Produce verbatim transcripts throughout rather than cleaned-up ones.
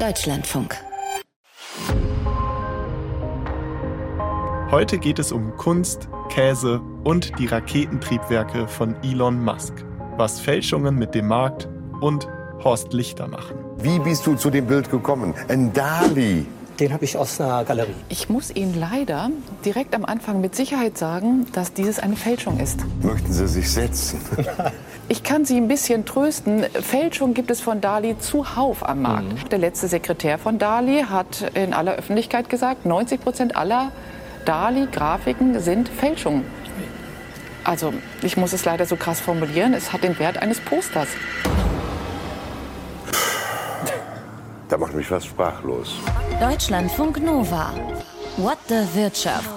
Deutschlandfunk. Heute geht es um Kunst, Käse und die Raketentriebwerke von Elon Musk. Was Fälschungen mit dem Markt und Horst Lichter machen. Wie bist du zu dem Bild gekommen? Ein Dali. Den habe ich aus einer Galerie. Ich muss Ihnen leider direkt am Anfang mit Sicherheit sagen, dass dieses eine Fälschung ist. Möchten Sie sich setzen? Ich kann Sie ein bisschen trösten. Fälschung gibt es von Dali zuhauf am Markt. Mhm. Der letzte Sekretär von Dali hat in aller Öffentlichkeit gesagt, neunzig Prozent aller Dali-Grafiken sind Fälschungen. Also, ich muss es leider so krass formulieren, es hat den Wert eines Posters. Da macht mich fast sprachlos. Deutschlandfunk Nova. What the Wirtschaft.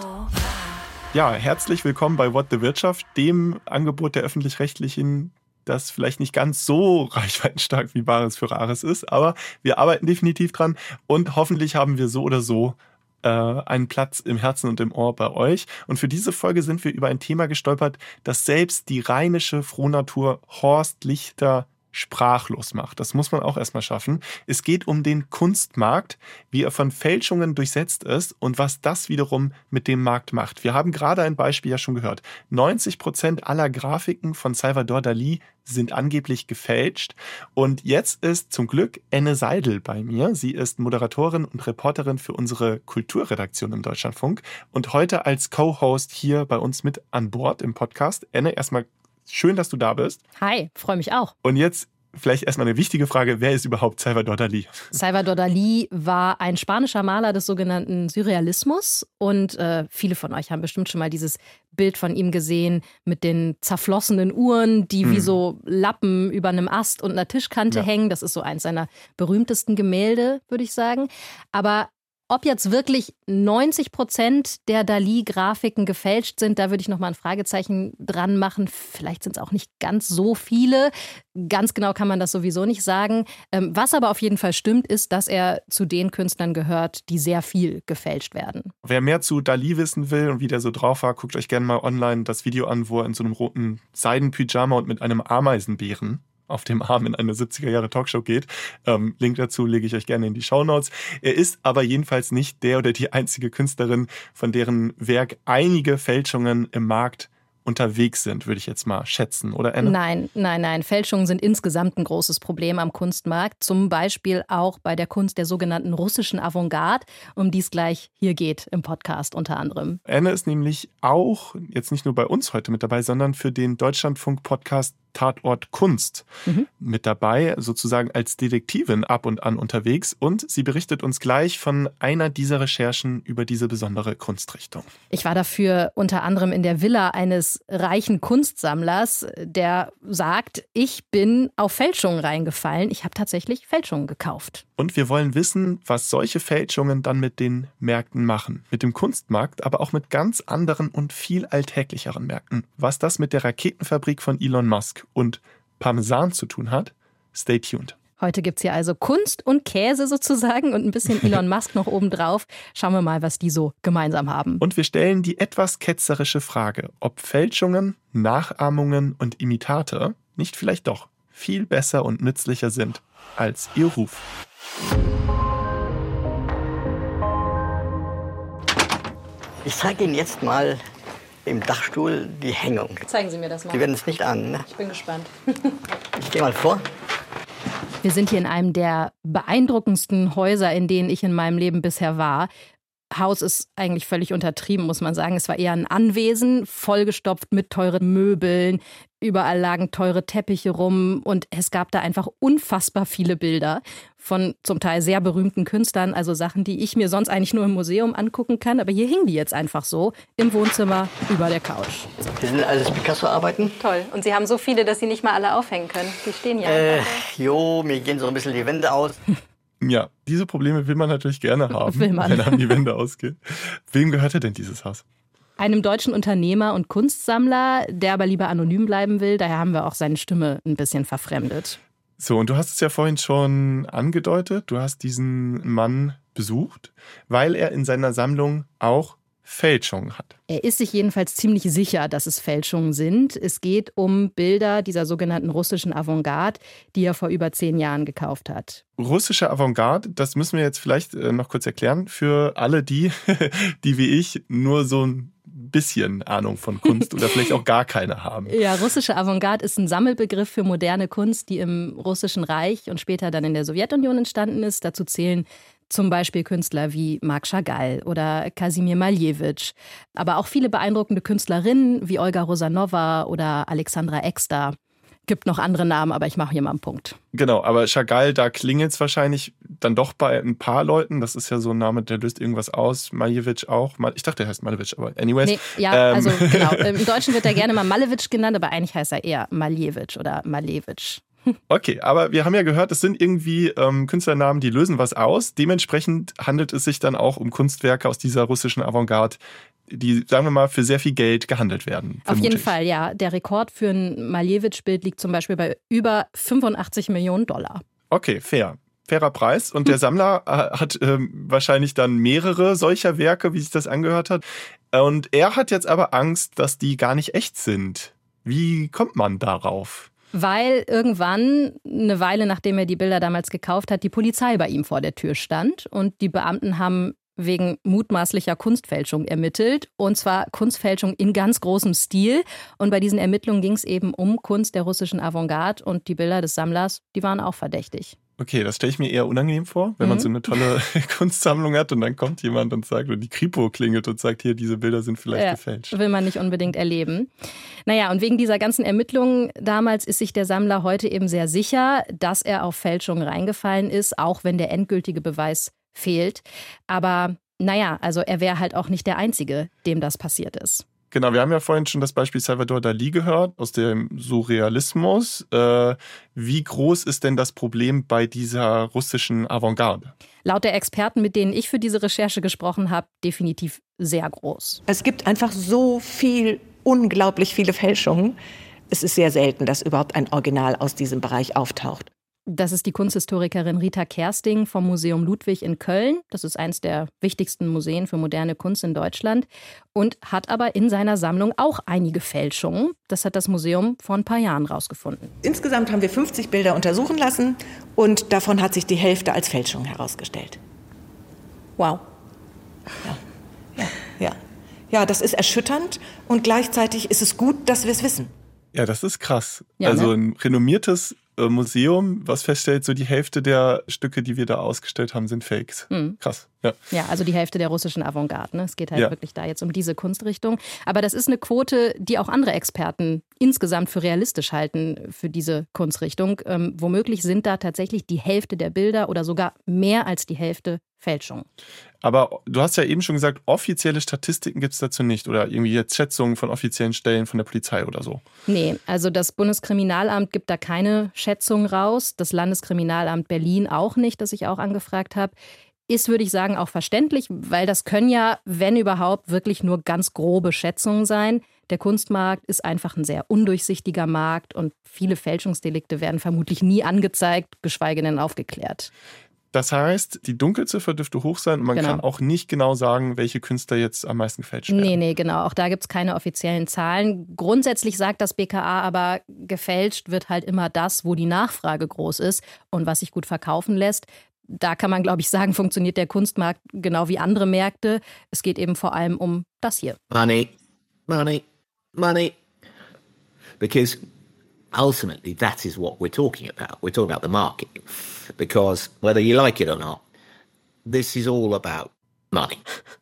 Ja, herzlich willkommen bei What the Wirtschaft, dem Angebot der Öffentlich-Rechtlichen, das vielleicht nicht ganz so reichweitenstark wie Bares für Rares ist, aber wir arbeiten definitiv dran und hoffentlich haben wir so oder so äh, einen Platz im Herzen und im Ohr bei euch. Und für diese Folge sind wir über ein Thema gestolpert, das selbst die rheinische Frohnatur Horst Lichter sprachlos macht. Das muss man auch erstmal schaffen. Es geht um den Kunstmarkt, wie er von Fälschungen durchsetzt ist und was das wiederum mit dem Markt macht. Wir haben gerade ein Beispiel ja schon gehört. neunzig Prozent aller Grafiken von Salvador Dali sind angeblich gefälscht. Und jetzt ist zum Glück Enne Seidel bei mir. Sie ist Moderatorin und Reporterin für unsere Kulturredaktion im Deutschlandfunk und heute als Co-Host hier bei uns mit an Bord im Podcast. Enne, erstmal schön, dass du da bist. Hi, freue mich auch. Und jetzt vielleicht erstmal eine wichtige Frage, wer ist überhaupt Salvador Dali? Salvador Dali war ein spanischer Maler des sogenannten Surrealismus und äh, viele von euch haben bestimmt schon mal dieses Bild von ihm gesehen mit den zerflossenen Uhren, die hm. wie so Lappen über einem Ast und einer Tischkante ja. hängen. Das ist so eins seiner berühmtesten Gemälde, würde ich sagen. Aber ob jetzt wirklich neunzig Prozent der Dali-Grafiken gefälscht sind, da würde ich nochmal ein Fragezeichen dran machen. Vielleicht sind es auch nicht ganz so viele. Ganz genau kann man das sowieso nicht sagen. Was aber auf jeden Fall stimmt, ist, dass er zu den Künstlern gehört, die sehr viel gefälscht werden. Wer mehr zu Dali wissen will und wie der so drauf war, guckt euch gerne mal online das Video an, wo er in so einem roten Seidenpyjama und mit einem Ameisenbären auf dem Arm in eine siebziger-Jahre-Talkshow geht. Ähm, Link dazu lege ich euch gerne in die Shownotes. Er ist aber jedenfalls nicht der oder die einzige Künstlerin, von deren Werk einige Fälschungen im Markt unterwegs sind, würde ich jetzt mal schätzen, oder Anne? Nein, nein, nein. Fälschungen sind insgesamt ein großes Problem am Kunstmarkt. Zum Beispiel auch bei der Kunst der sogenannten russischen Avantgarde, um die es gleich hier geht im Podcast unter anderem. Anne ist nämlich auch, jetzt nicht nur bei uns heute mit dabei, sondern für den Deutschlandfunk-Podcast Tatort Kunst mhm. mit dabei, sozusagen als Detektivin ab und an unterwegs. Und sie berichtet uns gleich von einer dieser Recherchen über diese besondere Kunstrichtung. Ich war dafür unter anderem in der Villa eines reichen Kunstsammlers, der sagt, ich bin auf Fälschungen reingefallen. Ich habe tatsächlich Fälschungen gekauft. Und wir wollen wissen, was solche Fälschungen dann mit den Märkten machen. Mit dem Kunstmarkt, aber auch mit ganz anderen und viel alltäglicheren Märkten. Was das mit der Raketenfabrik von Elon Musk und Parmesan zu tun hat, stay tuned. Heute gibt es hier also Kunst und Käse sozusagen und ein bisschen Elon Musk noch obendrauf. Schauen wir mal, was die so gemeinsam haben. Und wir stellen die etwas ketzerische Frage, ob Fälschungen, Nachahmungen und Imitate nicht vielleicht doch viel besser und nützlicher sind als ihr Ruf. Ich zeige Ihnen jetzt mal im Dachstuhl die Hängung. Zeigen Sie mir das mal. Sie werden es nicht ahnen, ne? Ich bin gespannt. Ich gehe mal vor. Wir sind hier in einem der beeindruckendsten Häuser, in denen ich in meinem Leben bisher war. Haus ist eigentlich völlig untertrieben, muss man sagen. Es war eher ein Anwesen, vollgestopft mit teuren Möbeln. Überall lagen teure Teppiche rum und es gab da einfach unfassbar viele Bilder von zum Teil sehr berühmten Künstlern, also Sachen, die ich mir sonst eigentlich nur im Museum angucken kann. Aber hier hingen die jetzt einfach so im Wohnzimmer über der Couch. Das sind alles Picasso-Arbeiten. Toll. Und Sie haben so viele, dass Sie nicht mal alle aufhängen können. Die stehen ja. Äh, jo, mir gehen so ein bisschen die Wände aus. Ja, diese Probleme will man natürlich gerne haben, will man. wenn einem die Wände ausgehen. Wem gehörte denn dieses Haus? Einem deutschen Unternehmer und Kunstsammler, der aber lieber anonym bleiben will. Daher haben wir auch seine Stimme ein bisschen verfremdet. So, und du hast es ja vorhin schon angedeutet. Du hast diesen Mann besucht, weil er in seiner Sammlung auch Fälschungen hat. Er ist sich jedenfalls ziemlich sicher, dass es Fälschungen sind. Es geht um Bilder dieser sogenannten russischen Avantgarde, die er vor über zehn Jahren gekauft hat. Russische Avantgarde, das müssen wir jetzt vielleicht noch kurz erklären für alle die, die wie ich nur so ein bisschen Ahnung von Kunst oder vielleicht auch gar keine haben. Ja, russische Avantgarde ist ein Sammelbegriff für moderne Kunst, die im Russischen Reich und später dann in der Sowjetunion entstanden ist. Dazu zählen zum Beispiel Künstler wie Marc Chagall oder Kasimir Malevich, aber auch viele beeindruckende Künstlerinnen wie Olga Rosanova oder Alexandra Exter. Gibt noch andere Namen, aber ich mache hier mal einen Punkt. Genau, aber Chagall, da klingelt es wahrscheinlich dann doch bei ein paar Leuten. Das ist ja so ein Name, der löst irgendwas aus. Malevich auch. Ich dachte, er heißt Malevich, aber anyways. Nee, ja, ähm. also genau. Im Deutschen wird er gerne mal Malevich genannt, aber eigentlich heißt er eher Malevich oder Malevich. Okay, aber wir haben ja gehört, es sind irgendwie ähm, Künstlernamen, die lösen was aus. Dementsprechend handelt es sich dann auch um Kunstwerke aus dieser russischen Avantgarde, die, sagen wir mal, für sehr viel Geld gehandelt werden. Auf jeden ich. Fall, ja. Der Rekord für ein Malevich-Bild liegt zum Beispiel bei über fünfundachtzig Millionen Dollar. Okay, fair. Fairer Preis. Und der Sammler hat ähm, wahrscheinlich dann mehrere solcher Werke, wie sich das angehört hat. Und er hat jetzt aber Angst, dass die gar nicht echt sind. Wie kommt man darauf? Weil irgendwann, eine Weile nachdem er die Bilder damals gekauft hat, die Polizei bei ihm vor der Tür stand. Und die Beamten haben wegen mutmaßlicher Kunstfälschung ermittelt. Und zwar Kunstfälschung in ganz großem Stil. Und bei diesen Ermittlungen ging es eben um Kunst der russischen Avantgarde. Und die Bilder des Sammlers, die waren auch verdächtig. Okay, das stelle ich mir eher unangenehm vor, wenn mhm. man so eine tolle Kunstsammlung hat und dann kommt jemand und sagt, oder die Kripo klingelt und sagt, hier, diese Bilder sind vielleicht ja, gefälscht. Will man nicht unbedingt erleben. Naja, und wegen dieser ganzen Ermittlungen damals ist sich der Sammler heute eben sehr sicher, dass er auf Fälschungen reingefallen ist, auch wenn der endgültige Beweis fehlt. Aber naja, also er wäre halt auch nicht der Einzige, dem das passiert ist. Genau, wir haben ja vorhin schon das Beispiel Salvador Dalí gehört, aus dem Surrealismus. Äh, wie groß ist denn das Problem bei dieser russischen Avantgarde? Laut der Experten, mit denen ich für diese Recherche gesprochen habe, definitiv sehr groß. Es gibt einfach so viel, unglaublich viele Fälschungen. Es ist sehr selten, dass überhaupt ein Original aus diesem Bereich auftaucht. Das ist die Kunsthistorikerin Rita Kersting vom Museum Ludwig in Köln. Das ist eines der wichtigsten Museen für moderne Kunst in Deutschland und hat aber in seiner Sammlung auch einige Fälschungen. Das hat das Museum vor ein paar Jahren rausgefunden. Insgesamt haben wir fünfzig Bilder untersuchen lassen und davon hat sich die Hälfte als Fälschung herausgestellt. Wow. Ja, ja, ja. Ja, das ist erschütternd und gleichzeitig ist es gut, dass wir es wissen. Ja, das ist krass. Ja, also ne? ein renommiertes Museum, was feststellt, so die Hälfte der Stücke, die wir da ausgestellt haben, sind Fakes. Mhm. Krass, ja. Ja, also die Hälfte der russischen Avantgarde. Ne? Es geht halt ja. wirklich da jetzt um diese Kunstrichtung. Aber das ist eine Quote, die auch andere Experten insgesamt für realistisch halten für diese Kunstrichtung. Ähm, womöglich sind da tatsächlich die Hälfte der Bilder oder sogar mehr als die Hälfte Fälschung. Aber du hast ja eben schon gesagt, offizielle Statistiken gibt es dazu nicht oder irgendwie jetzt Schätzungen von offiziellen Stellen von der Polizei oder so. Nee, also das Bundeskriminalamt gibt da keine Schätzung raus, das Landeskriminalamt Berlin auch nicht, das ich auch angefragt habe. Ist, würde ich sagen, auch verständlich, weil das können ja, wenn überhaupt, wirklich nur ganz grobe Schätzungen sein. Der Kunstmarkt ist einfach ein sehr undurchsichtiger Markt und viele Fälschungsdelikte werden vermutlich nie angezeigt, geschweige denn aufgeklärt. Das heißt, die Dunkelziffer dürfte hoch sein und man genau. kann auch nicht genau sagen, welche Künstler jetzt am meisten gefälscht werden. Nee, nee, genau. Auch da gibt es keine offiziellen Zahlen. Grundsätzlich sagt das B K A aber, gefälscht wird halt immer das, wo die Nachfrage groß ist und was sich gut verkaufen lässt. Da kann man, glaube ich, sagen, funktioniert der Kunstmarkt genau wie andere Märkte. Es geht eben vor allem um das hier. Money, money, money. Because ultimately that is what we're talking about. We're talking about the market. Because whether you like it or not, this is all about money.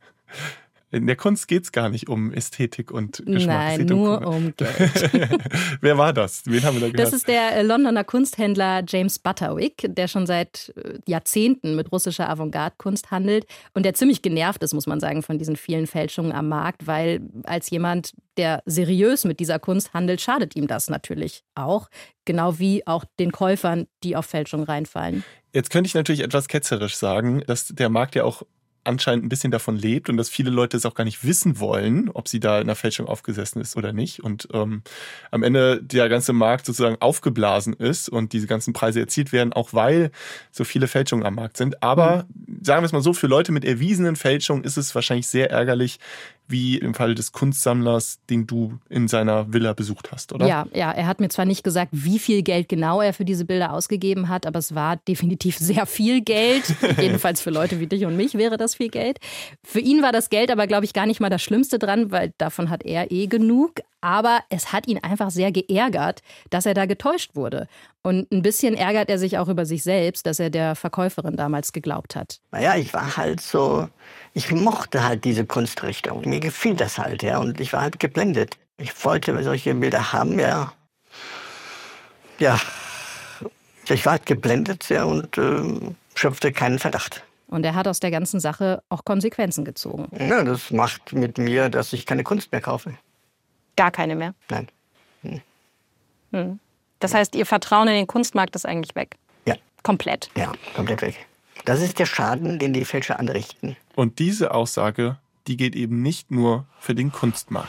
In der Kunst geht es gar nicht um Ästhetik und Geschmack. Nein, nur um Geld. Wer war das? Wen haben wir da gehört? Das ist der Londoner Kunsthändler James Butterwick, der schon seit Jahrzehnten mit russischer Avantgarde-Kunst handelt und der ziemlich genervt ist, muss man sagen, von diesen vielen Fälschungen am Markt, weil als jemand, der seriös mit dieser Kunst handelt, schadet ihm das natürlich auch. Genau wie auch den Käufern, die auf Fälschung reinfallen. Jetzt könnte ich natürlich etwas ketzerisch sagen, dass der Markt ja auch anscheinend ein bisschen davon lebt und dass viele Leute es auch gar nicht wissen wollen, ob sie da in einer Fälschung aufgesessen ist oder nicht. Und ähm, am Ende der ganze Markt sozusagen aufgeblasen ist und diese ganzen Preise erzielt werden, auch weil so viele Fälschungen am Markt sind. Aber mhm. sagen wir es mal so, für Leute mit erwiesenen Fälschungen ist es wahrscheinlich sehr ärgerlich, wie im Fall des Kunstsammlers, den du in seiner Villa besucht hast, oder? Ja, ja, er hat mir zwar nicht gesagt, wie viel Geld genau er für diese Bilder ausgegeben hat, aber es war definitiv sehr viel Geld. Jedenfalls für Leute wie dich und mich wäre das viel Geld. Für ihn war das Geld aber, glaube ich, gar nicht mal das Schlimmste dran, weil davon hat er eh genug. Aber es hat ihn einfach sehr geärgert, dass er da getäuscht wurde. Und ein bisschen ärgert er sich auch über sich selbst, dass er der Verkäuferin damals geglaubt hat. Naja, ich war halt so, ich mochte halt diese Kunstrichtung. Mir gefiel das halt, ja. Und ich war halt geblendet. Ich wollte solche Bilder haben, ja. Ja, ich war halt geblendet, ja, und äh, schöpfte keinen Verdacht. Und er hat aus der ganzen Sache auch Konsequenzen gezogen. Ja, das macht mit mir, dass ich keine Kunst mehr kaufe. Gar keine mehr? Nein. Hm. Hm. Das heißt, Ihr Vertrauen in den Kunstmarkt ist eigentlich weg? Ja. Komplett? Ja, komplett weg. Das ist der Schaden, den die Fälscher anrichten. Und diese Aussage, die geht eben nicht nur für den Kunstmarkt.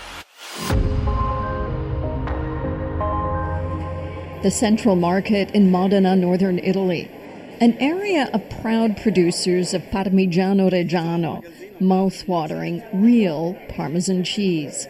The Central Market in Modena, northern Italy. An area of proud producers of Parmigiano Reggiano, mouth-watering, real Parmesan cheese.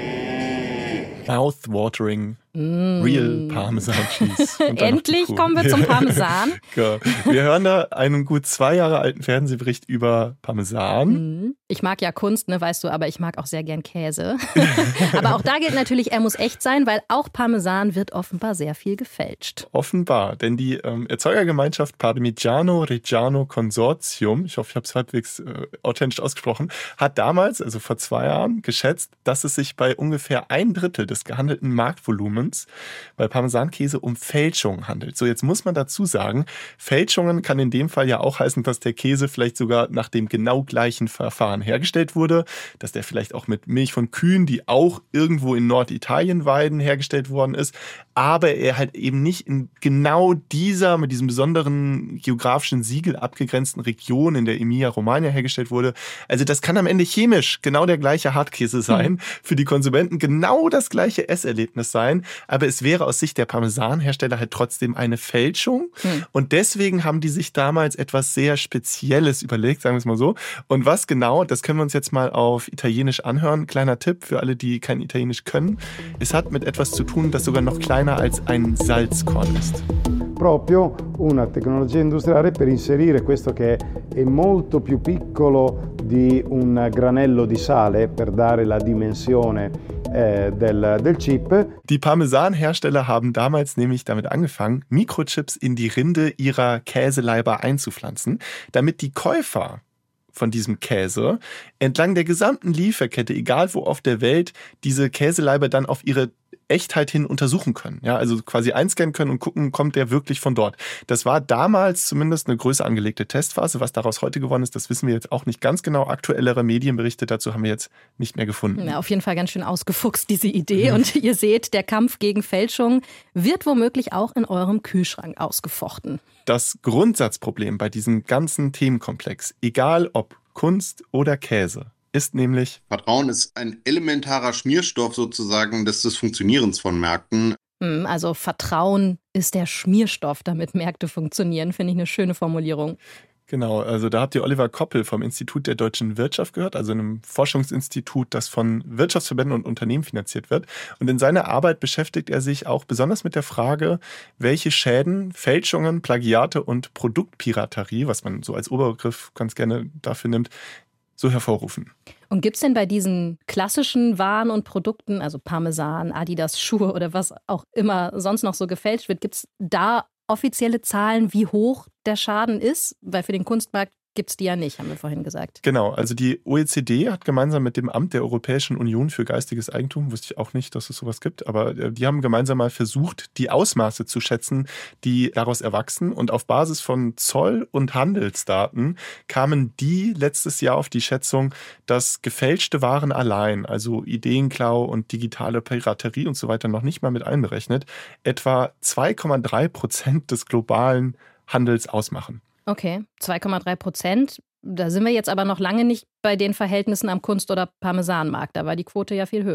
Mouth-watering, mm. real Parmesan Cheese. Endlich kommen wir zum Parmesan. Ja. Wir hören da einen gut zwei Jahre alten Fernsehbericht über Parmesan. Ich mag ja Kunst, ne, weißt du, aber ich mag auch sehr gern Käse. Aber auch da gilt natürlich, er muss echt sein, weil auch Parmesan wird offenbar sehr viel gefälscht. Offenbar, denn die ähm, Erzeugergemeinschaft Parmigiano Reggiano Consortium, ich hoffe, ich habe es halbwegs äh, authentisch ausgesprochen, hat damals, also vor zwei Jahren, geschätzt, dass es sich bei ungefähr ein Drittel des gehandelten Marktvolumens bei Parmesankäse um Fälschungen handelt. So, jetzt muss man dazu sagen, Fälschungen kann in dem Fall ja auch heißen, dass der Käse vielleicht sogar nach dem genau gleichen Verfahren hergestellt wurde, dass der vielleicht auch mit Milch von Kühen, die auch irgendwo in Norditalien weiden, hergestellt worden ist, aber er halt eben nicht in genau dieser, mit diesem besonderen geografischen Siegel abgegrenzten Region in der Emilia-Romagna hergestellt wurde. Also das kann am Ende chemisch genau der gleiche Hartkäse sein, mhm. für die Konsumenten genau das gleiche Esserlebnis sein, aber es wäre aus Sicht der Parmesanhersteller halt trotzdem eine Fälschung mhm. und deswegen haben die sich damals etwas sehr Spezielles überlegt, sagen wir es mal so. Und was genau, das können wir uns jetzt mal auf Italienisch anhören. Kleiner Tipp für alle, die kein Italienisch können. Es hat mit etwas zu tun, das sogar noch kleiner als ein Salzkorn ist. Proprio una tecnologia industriale per inserire questo che è molto più piccolo di un granello di sale per dare la dimensione eh, del, del chip. Die Parmesanhersteller haben damals nämlich damit angefangen, Mikrochips in die Rinde ihrer Käseleiber einzupflanzen, damit die Käufer von diesem Käse entlang der gesamten Lieferkette, egal wo auf der Welt, diese Käseleiber dann auf ihre Echtheit hin untersuchen können. Ja, also quasi einscannen können und gucken, kommt der wirklich von dort. Das war damals zumindest eine größer angelegte Testphase. Was daraus heute geworden ist, das wissen wir jetzt auch nicht ganz genau. Aktuellere Medienberichte dazu haben wir jetzt nicht mehr gefunden. Ja, auf jeden Fall ganz schön ausgefuchst, diese Idee. Mhm. Und ihr seht, der Kampf gegen Fälschung wird womöglich auch in eurem Kühlschrank ausgefochten. Das Grundsatzproblem bei diesem ganzen Themenkomplex, egal ob Kunst oder Käse, ist nämlich: Vertrauen ist ein elementarer Schmierstoff sozusagen des, des Funktionierens von Märkten. Also Vertrauen ist der Schmierstoff, damit Märkte funktionieren, finde ich eine schöne Formulierung. Genau, also da habt ihr Oliver Koppel vom Institut der deutschen Wirtschaft gehört, also einem Forschungsinstitut, das von Wirtschaftsverbänden und Unternehmen finanziert wird. Und in seiner Arbeit beschäftigt er sich auch besonders mit der Frage, welche Schäden Fälschungen, Plagiate und Produktpiraterie, was man so als Oberbegriff ganz gerne dafür nimmt, so hervorrufen. Und gibt es denn bei diesen klassischen Waren und Produkten, also Parmesan, Adidas Schuhe oder was auch immer sonst noch so gefälscht wird, gibt es da offizielle Zahlen, wie hoch der Schaden ist? Weil für den Kunstmarkt gibt es die ja nicht, haben wir vorhin gesagt. Genau, also die O E C D hat gemeinsam mit dem Amt der Europäischen Union für geistiges Eigentum, wusste ich auch nicht, dass es sowas gibt, aber die haben gemeinsam mal versucht, die Ausmaße zu schätzen, die daraus erwachsen. Und auf Basis von Zoll- und Handelsdaten kamen die letztes Jahr auf die Schätzung, dass gefälschte Waren allein, also Ideenklau und digitale Piraterie und so weiter noch nicht mal mit einberechnet, etwa zwei Komma drei Prozent des globalen Handels ausmachen. Okay, zwei Komma drei Prozent. Da sind wir jetzt aber noch lange nicht bei den Verhältnissen am Kunst- oder Parmesanmarkt. Da war die Quote ja viel höher.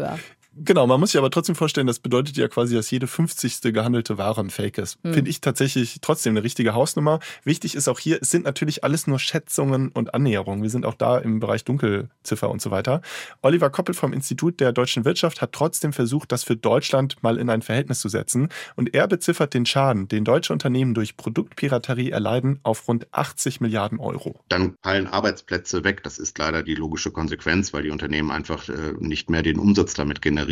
Genau, man muss sich aber trotzdem vorstellen, das bedeutet ja quasi, dass jede fünfzigste gehandelte Ware ein Fake ist. Hm. Finde ich tatsächlich trotzdem eine richtige Hausnummer. Wichtig ist auch hier, es sind natürlich alles nur Schätzungen und Annäherungen. Wir sind auch da im Bereich Dunkelziffer und so weiter. Oliver Koppel vom Institut der deutschen Wirtschaft hat trotzdem versucht, das für Deutschland mal in ein Verhältnis zu setzen. Und er beziffert den Schaden, den deutsche Unternehmen durch Produktpiraterie erleiden, auf rund achtzig Milliarden Euro. Dann fallen Arbeitsplätze weg. Das ist leider die logische Konsequenz, weil die Unternehmen einfach äh, nicht mehr den Umsatz damit generieren.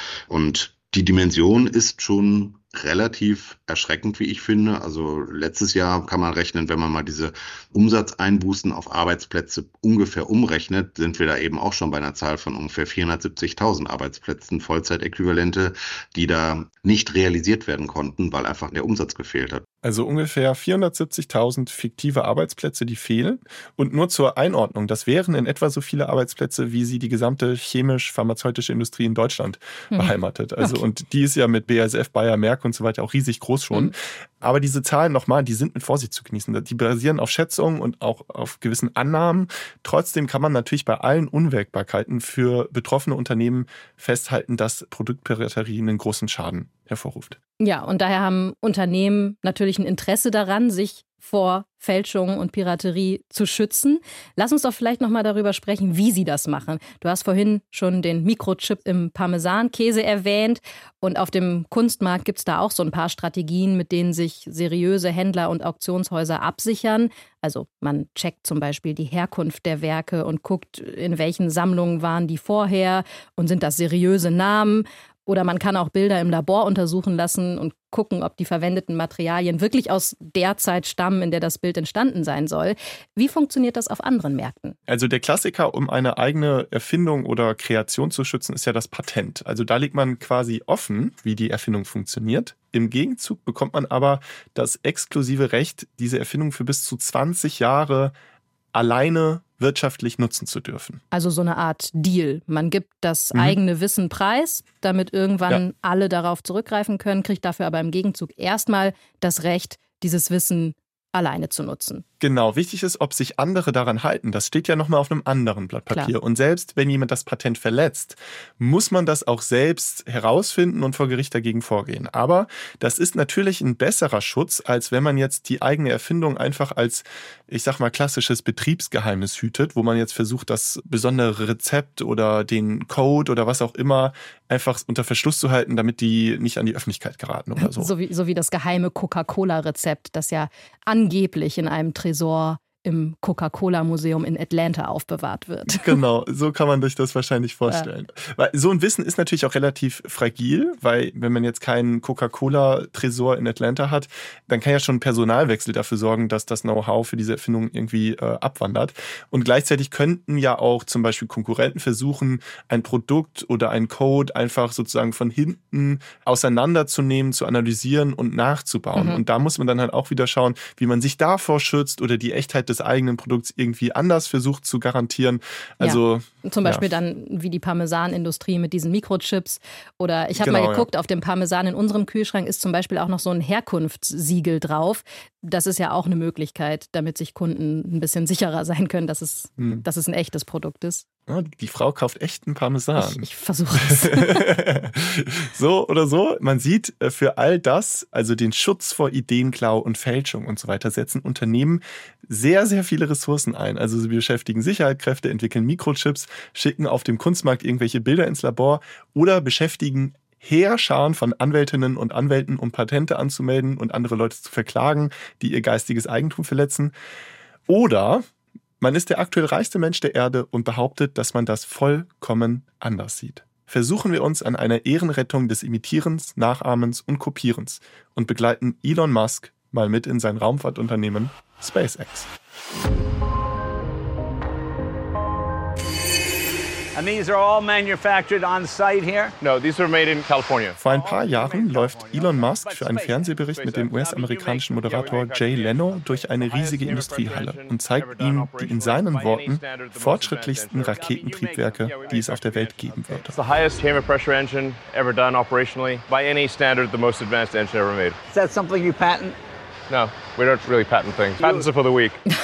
Und die Dimension ist schon relativ erschreckend, wie ich finde. Also letztes Jahr kann man rechnen, wenn man mal diese Umsatzeinbußen auf Arbeitsplätze ungefähr umrechnet, sind wir da eben auch schon bei einer Zahl von ungefähr vierhundertsiebzigtausend Arbeitsplätzen, Vollzeitäquivalente, die da nicht realisiert werden konnten, weil einfach der Umsatz gefehlt hat. Also ungefähr vierhundertsiebzigtausend fiktive Arbeitsplätze, die fehlen. Und nur zur Einordnung, das wären in etwa so viele Arbeitsplätze, wie sie die gesamte chemisch-pharmazeutische Industrie in Deutschland hm. beheimatet. Also okay. Und die ist ja mit B A S F, Bayer, Merck und so weiter auch riesig groß schon. Hm. Aber diese Zahlen nochmal, die sind mit Vorsicht zu genießen. Die basieren auf Schätzungen und auch auf gewissen Annahmen. Trotzdem kann man natürlich bei allen Unwägbarkeiten für betroffene Unternehmen festhalten, dass Produktpiraterie einen großen Schaden hervorruft. Ja, und daher haben Unternehmen natürlich ein Interesse daran, sich vor Fälschung und Piraterie zu schützen. Lass uns doch vielleicht noch mal darüber sprechen, wie sie das machen. Du hast vorhin schon den Mikrochip im Parmesankäse erwähnt und auf dem Kunstmarkt gibt es da auch so ein paar Strategien, mit denen sich seriöse Händler und Auktionshäuser absichern. Also man checkt zum Beispiel die Herkunft der Werke und guckt, in welchen Sammlungen waren die vorher und sind das seriöse Namen. Oder man kann auch Bilder im Labor untersuchen lassen und gucken, ob die verwendeten Materialien wirklich aus der Zeit stammen, in der das Bild entstanden sein soll. Wie funktioniert das auf anderen Märkten? Also der Klassiker, um eine eigene Erfindung oder Kreation zu schützen, ist ja das Patent. Also da legt man quasi offen, wie die Erfindung funktioniert. Im Gegenzug bekommt man aber das exklusive Recht, diese Erfindung für bis zu zwanzig Jahre alleine wirtschaftlich nutzen zu dürfen. Also so eine Art Deal. Man gibt das mhm. eigene Wissen preis, damit irgendwann ja. alle darauf zurückgreifen können, kriegt dafür aber im Gegenzug erstmal das Recht, dieses Wissen alleine zu nutzen. Genau, wichtig ist, ob sich andere daran halten. Das steht ja nochmal auf einem anderen Blatt Papier. Klar. Und selbst wenn jemand das Patent verletzt, muss man das auch selbst herausfinden und vor Gericht dagegen vorgehen. Aber das ist natürlich ein besserer Schutz, als wenn man jetzt die eigene Erfindung einfach als, ich sag mal, klassisches Betriebsgeheimnis hütet, wo man jetzt versucht, das besondere Rezept oder den Code oder was auch immer einfach unter Verschluss zu halten, damit die nicht an die Öffentlichkeit geraten oder so. So wie, so wie das geheime Coca-Cola-Rezept, das ja angeblich in einem Tresor im Coca-Cola-Museum in Atlanta aufbewahrt wird. Genau, so kann man sich das wahrscheinlich vorstellen. Ja. Weil so ein Wissen ist natürlich auch relativ fragil, weil wenn man jetzt keinen Coca-Cola-Tresor in Atlanta hat, dann kann ja schon ein Personalwechsel dafür sorgen, dass das Know-how für diese Erfindung irgendwie äh, abwandert. Und gleichzeitig könnten ja auch zum Beispiel Konkurrenten versuchen, ein Produkt oder einen Code einfach sozusagen von hinten auseinanderzunehmen, zu analysieren und nachzubauen. Mhm. Und da muss man dann halt auch wieder schauen, wie man sich davor schützt oder die Echtheit des eigenen Produkts irgendwie anders versucht zu garantieren. Also ja, zum Beispiel ja. dann wie die Parmesanindustrie mit diesen Mikrochips. Oder ich habe genau, mal geguckt, ja. auf dem Parmesan in unserem Kühlschrank ist zum Beispiel auch noch so ein Herkunftssiegel drauf. Das ist ja auch eine Möglichkeit, damit sich Kunden ein bisschen sicherer sein können, dass es, hm. dass es ein echtes Produkt ist. Oh, die Frau kauft echten Parmesan. Ich, ich versuche es. So oder so, man sieht, für all das, also den Schutz vor Ideenklau und Fälschung und so weiter, setzen Unternehmen sehr, sehr viele Ressourcen ein. Also sie beschäftigen Sicherheitskräfte, entwickeln Mikrochips, schicken auf dem Kunstmarkt irgendwelche Bilder ins Labor oder beschäftigen Heerscharen von Anwältinnen und Anwälten, um Patente anzumelden und andere Leute zu verklagen, die ihr geistiges Eigentum verletzen. Oder man ist der aktuell reichste Mensch der Erde und behauptet, dass man das vollkommen anders sieht. Versuchen wir uns an einer Ehrenrettung des Imitierens, Nachahmens und Kopierens und begleiten Elon Musk mal mit in sein Raumfahrtunternehmen SpaceX. And these are all manufactured on site here? No, these were made in California. Vor ein paar Jahren läuft Elon Musk für einen Fernsehbericht mit dem U S-amerikanischen Moderator Jay Leno durch eine riesige Industriehalle und zeigt ihm die in seinen Worten fortschrittlichsten Raketentriebwerke, die es auf der Welt geben wird. It's the highest chamber pressure engine ever done operationally. By any standard, the most advanced engine ever made. Is that something you patent? No, we don't really patent things. Patents are for the weak.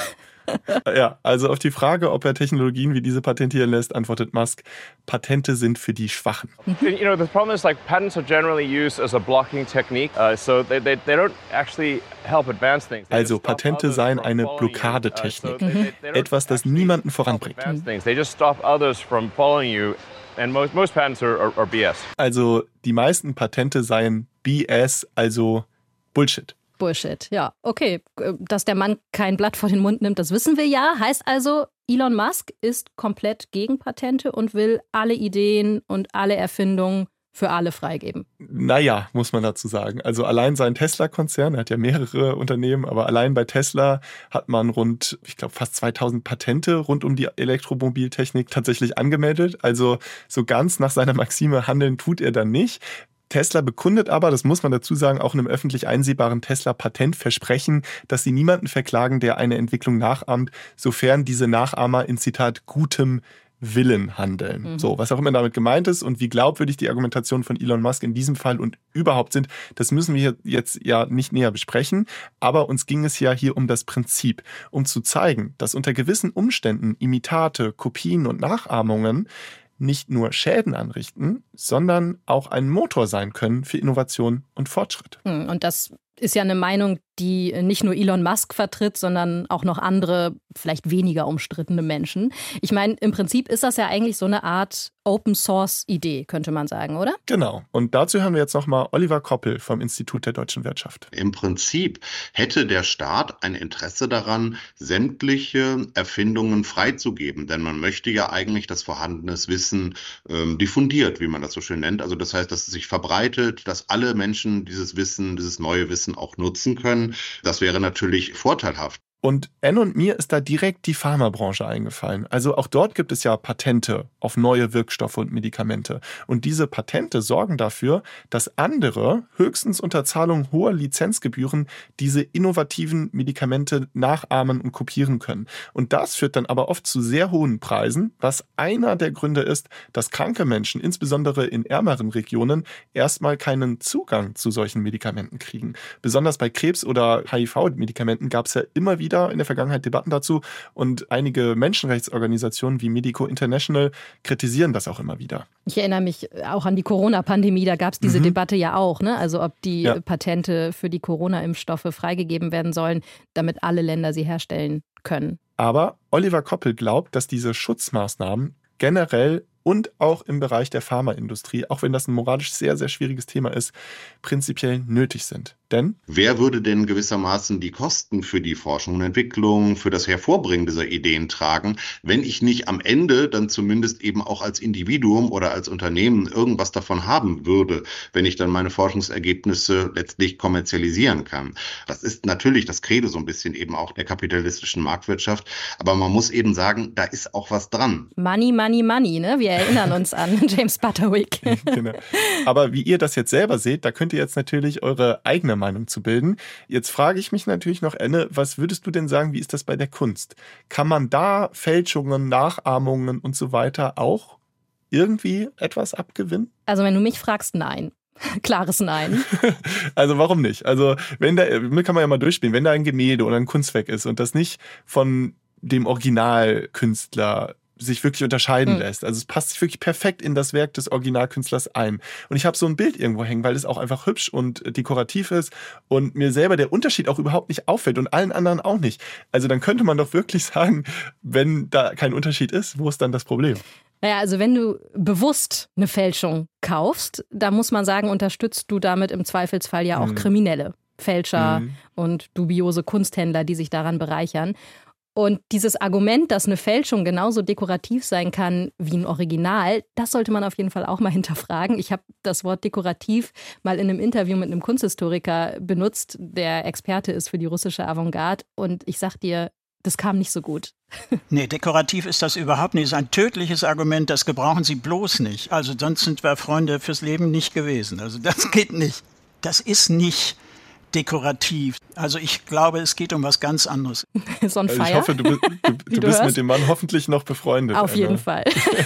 Ja, also auf die Frage, ob er Technologien wie diese patentieren lässt, antwortet Musk, Patente sind für die Schwachen. You know, the problem is like patents are generally used as a blocking technique, uh, so they, they, they don't actually help advance things. Also Patente seien eine Blockadetechnik, mhm. etwas, das niemanden voranbringt. They just stop others from following you. And most, most patents are, are, are B S. Also die meisten Patente seien B S, also Bullshit. Bullshit, ja. Okay, dass der Mann kein Blatt vor den Mund nimmt, das wissen wir ja. Heißt also, Elon Musk ist komplett gegen Patente und will alle Ideen und alle Erfindungen für alle freigeben. Naja, muss man dazu sagen. Also allein sein Tesla-Konzern, er hat ja mehrere Unternehmen, aber allein bei Tesla hat man rund, ich glaube, fast zweitausend Patente rund um die Elektromobiltechnik tatsächlich angemeldet. Also so ganz nach seiner Maxime handeln tut er dann nicht. Tesla bekundet aber, das muss man dazu sagen, auch in einem öffentlich einsehbaren Tesla-Patentversprechen, dass sie niemanden verklagen, der eine Entwicklung nachahmt, sofern diese Nachahmer in, Zitat, gutem Willen handeln. Mhm. So, was auch immer damit gemeint ist und wie glaubwürdig die Argumentationen von Elon Musk in diesem Fall und überhaupt sind, das müssen wir jetzt ja nicht näher besprechen. Aber uns ging es ja hier um das Prinzip, um zu zeigen, dass unter gewissen Umständen Imitate, Kopien und Nachahmungen nicht nur Schäden anrichten, sondern auch ein Motor sein können für Innovation und Fortschritt. Und das ist ja eine Meinung, die nicht nur Elon Musk vertritt, sondern auch noch andere, vielleicht weniger umstrittene Menschen. Ich meine, im Prinzip ist das ja eigentlich so eine Art Open-Source-Idee, könnte man sagen, oder? Genau. Und dazu hören wir jetzt nochmal Oliver Koppel vom Institut der deutschen Wirtschaft. Im Prinzip hätte der Staat ein Interesse daran, sämtliche Erfindungen freizugeben. Denn man möchte ja eigentlich, dass vorhandenes Wissen ähm, diffundiert, wie man das so schön nennt. Also das heißt, dass es sich verbreitet, dass alle Menschen dieses Wissen, dieses neue Wissen auch nutzen können. Das wäre natürlich vorteilhaft. Und N und mir ist da direkt die Pharmabranche eingefallen. Also auch dort gibt es ja Patente auf neue Wirkstoffe und Medikamente. Und diese Patente sorgen dafür, dass andere höchstens unter Zahlung hoher Lizenzgebühren diese innovativen Medikamente nachahmen und kopieren können. Und das führt dann aber oft zu sehr hohen Preisen, was einer der Gründe ist, dass kranke Menschen, insbesondere in ärmeren Regionen, erstmal keinen Zugang zu solchen Medikamenten kriegen. Besonders bei Krebs- oder H I V-Medikamenten gab es ja immer wieder in der Vergangenheit Debatten dazu und einige Menschenrechtsorganisationen wie Medico International kritisieren das auch immer wieder. Ich erinnere mich auch an die Corona-Pandemie, da gab es diese mhm. Debatte ja auch, ne? Also ob die ja. Patente für die Corona-Impfstoffe freigegeben werden sollen, damit alle Länder sie herstellen können. Aber Oliver Koppel glaubt, dass diese Schutzmaßnahmen generell und auch im Bereich der Pharmaindustrie, auch wenn das ein moralisch sehr, sehr schwieriges Thema ist, prinzipiell nötig sind. Denn wer würde denn gewissermaßen die Kosten für die Forschung und Entwicklung, für das Hervorbringen dieser Ideen tragen, wenn ich nicht am Ende dann zumindest eben auch als Individuum oder als Unternehmen irgendwas davon haben würde, wenn ich dann meine Forschungsergebnisse letztlich kommerzialisieren kann. Das ist natürlich das Credo so ein bisschen eben auch der kapitalistischen Marktwirtschaft, aber man muss eben sagen, da ist auch was dran. Money, money, money, ne? Wir erinnern uns an James Butterwick. Genau. Aber wie ihr das jetzt selber seht, da könnt ihr jetzt natürlich eure eigene Meinung zu bilden. Jetzt frage ich mich natürlich noch, Enne, was würdest du denn sagen, wie ist das bei der Kunst? Kann man da Fälschungen, Nachahmungen und so weiter auch irgendwie etwas abgewinnen? Also wenn du mich fragst, nein. Klares Nein. Also warum nicht? Also wenn da, kann man ja mal durchspielen, wenn da ein Gemälde oder ein Kunstwerk ist und das nicht von dem Originalkünstler sich wirklich unterscheiden mhm. lässt. Also es passt sich wirklich perfekt in das Werk des Originalkünstlers ein. Und ich habe so ein Bild irgendwo hängen, weil es auch einfach hübsch und dekorativ ist und mir selber der Unterschied auch überhaupt nicht auffällt und allen anderen auch nicht. Also dann könnte man doch wirklich sagen, wenn da kein Unterschied ist, wo ist dann das Problem? Naja, also wenn du bewusst eine Fälschung kaufst, da muss man sagen, unterstützt du damit im Zweifelsfall ja auch mhm. Kriminelle, Fälscher mhm. und dubiose Kunsthändler, die sich daran bereichern. Und dieses Argument, dass eine Fälschung genauso dekorativ sein kann wie ein Original, das sollte man auf jeden Fall auch mal hinterfragen. Ich habe das Wort dekorativ mal in einem Interview mit einem Kunsthistoriker benutzt, der Experte ist für die russische Avantgarde. Und ich sag dir, das kam nicht so gut. Nee, dekorativ ist das überhaupt nicht. Das ist ein tödliches Argument, das gebrauchen Sie bloß nicht. Also sonst sind wir Freunde fürs Leben nicht gewesen. Also das geht nicht. Das ist nicht dekorativ. Also ich glaube, es geht um was ganz anderes. So ein also ich hoffe, du, du, du, du bist mit dem Mann hoffentlich noch befreundet. Auf Anna. jeden Fall.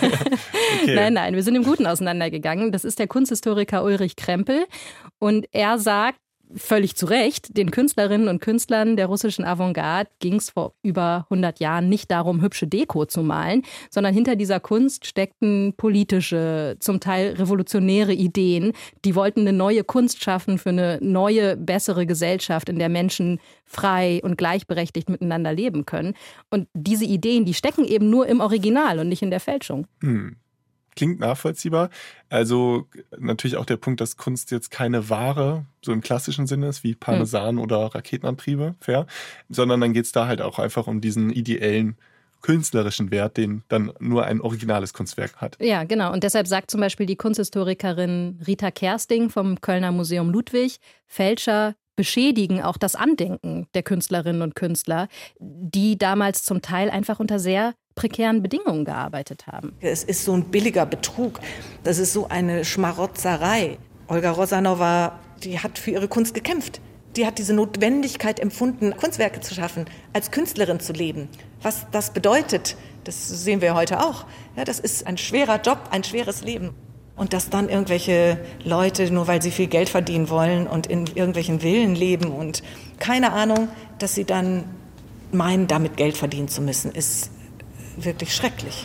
Okay. Nein, nein, wir sind im Guten auseinandergegangen. Das ist der Kunsthistoriker Ulrich Krempel und er sagt, völlig zu Recht, den Künstlerinnen und Künstlern der russischen Avantgarde ging es vor über hundert Jahren nicht darum, hübsche Deko zu malen, sondern hinter dieser Kunst steckten politische, zum Teil revolutionäre Ideen. Die wollten eine neue Kunst schaffen für eine neue, bessere Gesellschaft, in der Menschen frei und gleichberechtigt miteinander leben können. Und diese Ideen, die stecken eben nur im Original und nicht in der Fälschung. Hm. Klingt nachvollziehbar. Also natürlich auch der Punkt, dass Kunst jetzt keine Ware, so im klassischen Sinne ist, wie Parmesan hm. oder Raketenantriebe, fair, sondern dann geht es da halt auch einfach um diesen ideellen künstlerischen Wert, den dann nur ein originales Kunstwerk hat. Ja, genau. Und deshalb sagt zum Beispiel die Kunsthistorikerin Rita Kersting vom Kölner Museum Ludwig, Fälscher beschädigen auch das Andenken der Künstlerinnen und Künstler, die damals zum Teil einfach unter sehr prekären Bedingungen gearbeitet haben. Es ist so ein billiger Betrug. Das ist so eine Schmarotzerei. Olga Rosanova, die hat für ihre Kunst gekämpft. Die hat diese Notwendigkeit empfunden, Kunstwerke zu schaffen, als Künstlerin zu leben. Was das bedeutet, das sehen wir heute auch. Ja, das ist ein schwerer Job, ein schweres Leben. Und dass dann irgendwelche Leute, nur weil sie viel Geld verdienen wollen und in irgendwelchen Villen leben und keine Ahnung, dass sie dann meinen, damit Geld verdienen zu müssen, ist wirklich schrecklich.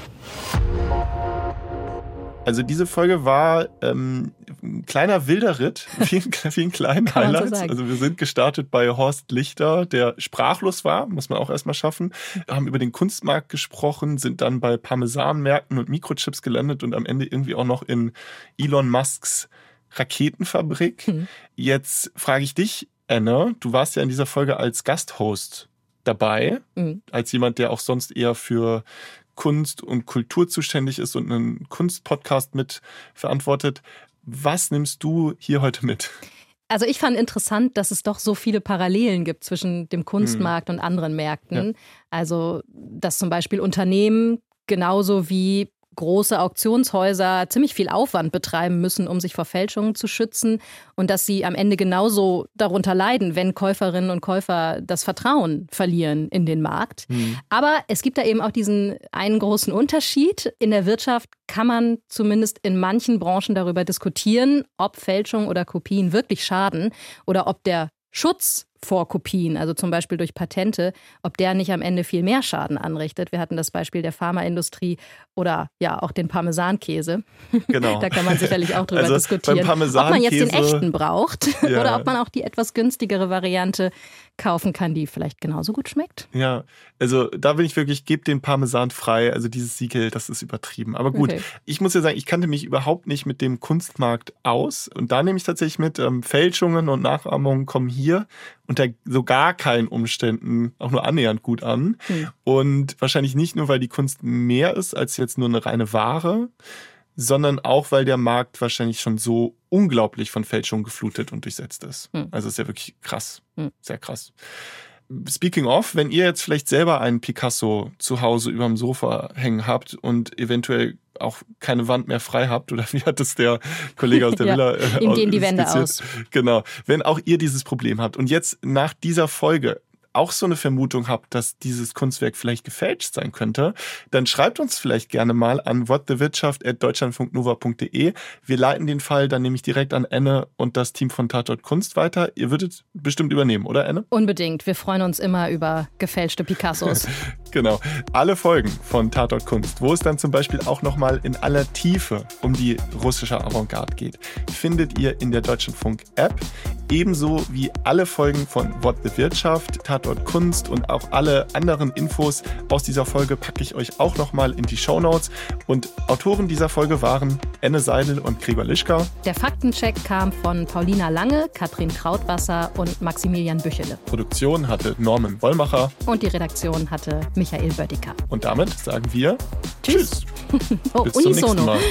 Also diese Folge war ähm, ein kleiner wilder Ritt, vielen, vielen kleinen Highlights. So also wir sind gestartet bei Horst Lichter, der sprachlos war, muss man auch erstmal schaffen. Wir haben über den Kunstmarkt gesprochen, sind dann bei Parmesanmärkten und Mikrochips gelandet und am Ende irgendwie auch noch in Elon Musks Raketenfabrik. Hm. Jetzt frage ich dich, Anne, du warst ja in dieser Folge als Gasthost dabei, mhm. als jemand, der auch sonst eher für Kunst und Kultur zuständig ist und einen Kunstpodcast mit verantwortet. Was nimmst du hier heute mit? Also ich fand interessant, dass es doch so viele Parallelen gibt zwischen dem Kunstmarkt mhm. und anderen Märkten. Ja. Also dass zum Beispiel Unternehmen genauso wie große Auktionshäuser ziemlich viel Aufwand betreiben müssen, um sich vor Fälschungen zu schützen und dass sie am Ende genauso darunter leiden, wenn Käuferinnen und Käufer das Vertrauen verlieren in den Markt. Mhm. Aber es gibt da eben auch diesen einen großen Unterschied. In der Wirtschaft kann man zumindest in manchen Branchen darüber diskutieren, ob Fälschungen oder Kopien wirklich schaden oder ob der Schutz vor Kopien, also zum Beispiel durch Patente, ob der nicht am Ende viel mehr Schaden anrichtet. Wir hatten das Beispiel der Pharmaindustrie oder ja auch den Parmesankäse. Genau. Da kann man sicherlich auch drüber also diskutieren, ob man jetzt den echten braucht ja. oder ob man auch die etwas günstigere Variante kaufen kann, die vielleicht genauso gut schmeckt. Ja, also da bin ich wirklich, gebt den Parmesan frei, also dieses Siegel, das ist übertrieben. Aber gut, okay. Ich muss ja sagen, ich kannte mich überhaupt nicht mit dem Kunstmarkt aus und da nehme ich tatsächlich mit, ähm, Fälschungen und Nachahmungen kommen hier unter so gar keinen Umständen auch nur annähernd gut an. Hm. Und wahrscheinlich nicht nur, weil die Kunst mehr ist als jetzt nur eine reine Ware, sondern auch, weil der Markt wahrscheinlich schon so unglaublich von Fälschungen geflutet und durchsetzt ist. Hm. Also ist ja wirklich krass, hm. sehr krass. Speaking of, wenn ihr jetzt vielleicht selber einen Picasso zu Hause überm Sofa hängen habt und eventuell auch keine Wand mehr frei habt, oder wie hat es der Kollege aus der ja, Villa äh, ihm gehen die Wände aus. Genau. Wenn auch ihr dieses Problem habt und jetzt nach dieser Folge auch so eine Vermutung habt, dass dieses Kunstwerk vielleicht gefälscht sein könnte, dann schreibt uns vielleicht gerne mal an whatthewirtschaft at deutschlandfunknova punkt de. Wir leiten den Fall dann nämlich direkt an Anne und das Team von Tatort Kunst weiter. Ihr würdet bestimmt übernehmen, oder Anne? Unbedingt. Wir freuen uns immer über gefälschte Picassos. Genau. Alle Folgen von Tatort Kunst, wo es dann zum Beispiel auch nochmal in aller Tiefe um die russische Avantgarde geht, findet ihr in der Deutschlandfunk-App. Ebenso wie alle Folgen von What the Wirtschaft, Tatort Kunst und auch alle anderen Infos aus dieser Folge packe ich euch auch nochmal in die Shownotes. Und Autoren dieser Folge waren Anne Seidel und Gregor Lischka. Der Faktencheck kam von Paulina Lange, Katrin Krautwasser und Maximilian Büchele. Produktion hatte Norman Wollmacher. Und die Redaktion hatte Michael Böttiker. Und damit sagen wir Tschüss. Tschüss. Oh, Bis unisono. zum nächsten Mal.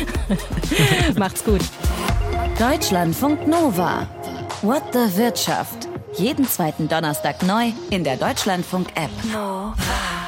Macht's gut. Deutschlandfunk Nova. What the Wirtschaft. Jeden zweiten Donnerstag neu in der Deutschlandfunk-App. Nova.